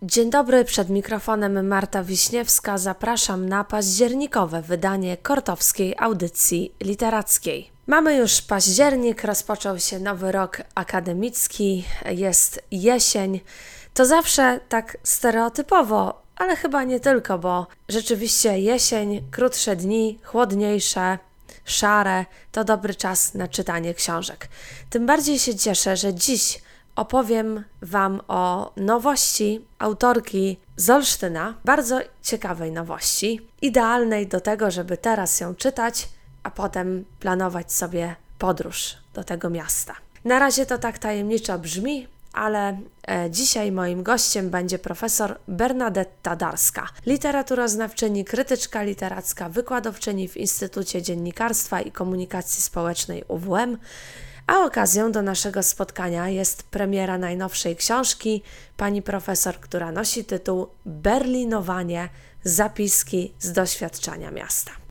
Dzień dobry, przed mikrofonem Marta Wiśniewska. Zapraszam na październikowe wydanie Kortowskiej Audycji Literackiej. Mamy już październik, rozpoczął się nowy rok akademicki, jest jesień. To zawsze tak stereotypowo, ale chyba nie tylko, bo rzeczywiście jesień, krótsze dni, chłodniejsze, szare, to dobry czas na czytanie książek. Tym bardziej się cieszę, że dziś opowiem Wam o nowości autorki z Olsztyna, bardzo ciekawej nowości, idealnej do tego, żeby teraz ją czytać, a potem planować sobie podróż do tego miasta. Na razie to tak tajemniczo brzmi, ale dzisiaj moim gościem będzie profesor Bernadetta Darska, literaturoznawczyni, krytyczka literacka, wykładowczyni w Instytucie Dziennikarstwa i Komunikacji Społecznej UWM, a okazją do naszego spotkania jest premiera najnowszej książki pani profesor, która nosi tytuł Berlinowanie – zapiski z doświadczania miasta.